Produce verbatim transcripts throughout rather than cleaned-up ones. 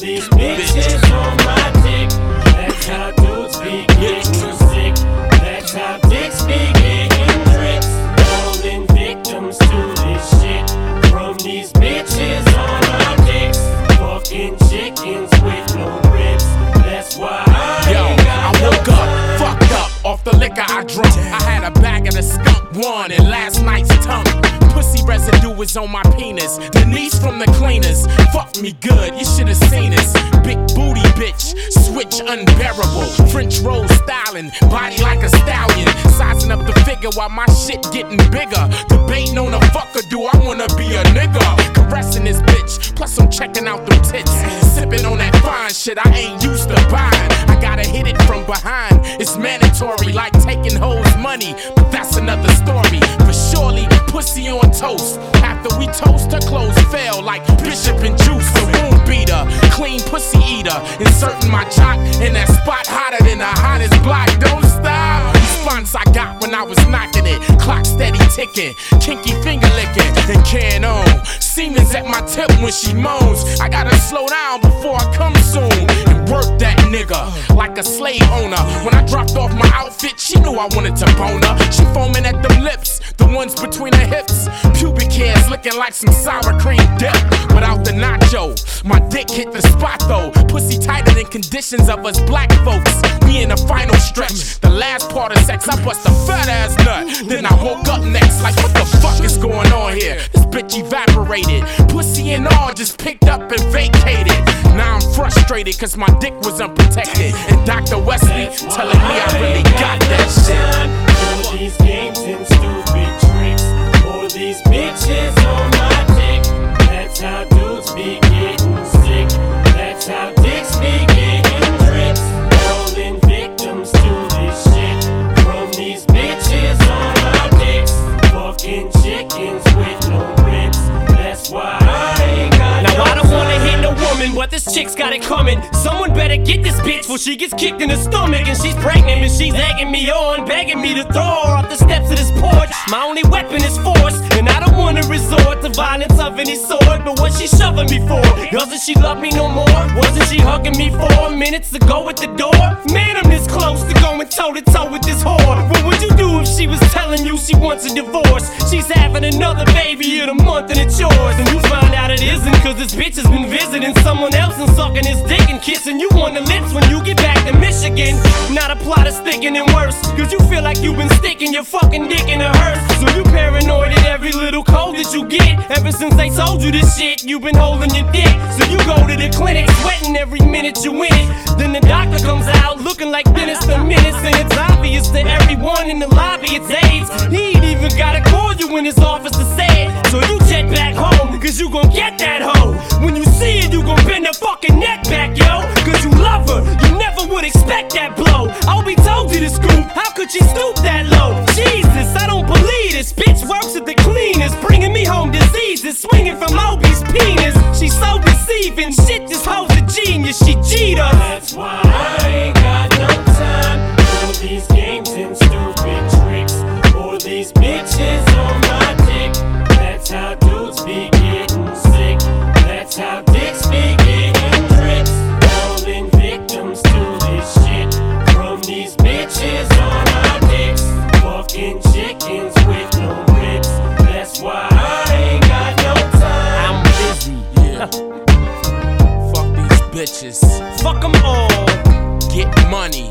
these bitches on my dick. That's how dudes be getting sick. That's how dicks be getting tricks. Falling victims to this shit from these bitches on our dicks. Fucking chickens with no ribs. That's why I Yo, ain't got I woke no up, time. fucked up off the liquor I drunk. I had a bag of the skunk one and last night's tongue. Pussy residue was on my penis. Denise from the cleaners, fuck me good, you should've seen this. Big booty bitch, switch unbearable. French roll styling, body like a stallion. Sizing up the figure while my shit getting bigger. Debating on a fucker, do I wanna be a nigga? Caressing this bitch, plus I'm checking out them tits. Sipping on that fine shit I ain't used to buying. I gotta hit it from behind, it's mandatory, like taking hoes money, but that's another story. For surely, pussy on toast. After we toast, her clothes fell like Bishop and Juice. A wound beater, clean pussy eater. Inserting my jock in that spot hotter than the hottest block. Don't stop. Response I got when I was knocking it. Clock steady ticking, kinky finger licking, and can on. Semen's at my tip when she moans. I gotta slow down before I come soon and work that nigga like a slave owner. When I dropped off my outfit, she knew I wanted to bone her. She foaming at them lips, the ones between her hips. Pubic hairs looking like some sour cream dip without the nacho. My dick hit the spot though. Pussy tighter than conditions of us black folks. We in the final stretch. The last part of sex, I bust a fat ass nut. Then I woke up next like, what the fuck is going on here? This bitch evaporated. Pussy and all just picked up and vacated. Now I'm frustrated cause my dick was unprotected. And Doctor Wesley telling me I really got that shit. All these games and stupid tricks. All these bitches on my dick. That's how dudes be getting sick. That's how dicks be getting tricks. Falling victims to this shit from these bitches on my dicks. Fucking chickens with no ribs. That's why I ain't got Now no I don't wanna time. hit no woman, but this chick's got it coming. Someone better get this bitch before she gets kicked in the stomach. And she's pregnant and she's egging me on, begging me to throw her off the steps of this porch. My only weapon is force, and I don't wanna resort to violence of any sort. But what's she shoving me for? Doesn't she love me no more? Wasn't she hugging me four minutes ago at the door? Man, I'm this close to going toe to toe with this whore. What would you do if she was telling you she wants a divorce? She's having another baby in a month and it's yours. And you find out it isn't, cause this bitch has been visiting someone else and sucking his dick and kissing you on the lips when you get back to Michigan. Now the plot is thickening and worse, cause you feel like you've been sticking your fucking dick in a hearse. So you paranoid at every little cold that you get. Ever since they told you this shit, you've been holding your dick. So you go to the clinic, sweating every minute you in it. Then the doctor comes out looking like Dennis the Menace. And it's obvious to everyone in the lobby it's AIDS. He ain't even gotta call you in his office to say it. So you jet back home, cause you gon' get that hoe. When you see it, you gon' bend her fucking neck back, yo. Cause you love her, you never would expect that blow. I'll be told you the scoop, how could she stoop that low? Jesus, I don't believe this bitch works at the cleanest, bringing me home diseases, swinging from Obi's penis. She's so deceiving, shit, this hoe's a genius, she cheat us. That's why I ain't got no time for these games and stupid tricks. For these bitches on my dick. That's how dudes be getting sick. That's how dicks be getting tricks. Falling victims to this shit from these bitches on our dicks. Fucking chickens with no ribs. That's why I ain't got no time. I'm busy, Yeah. Fuck these bitches. fuck them all. Get money.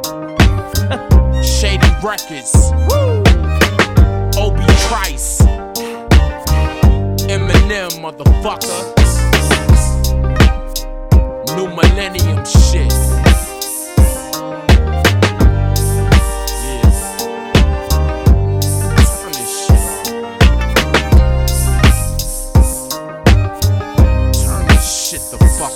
Shady Records. Woo. Obi Trice. Eminem, motherfucker. New millennium shit.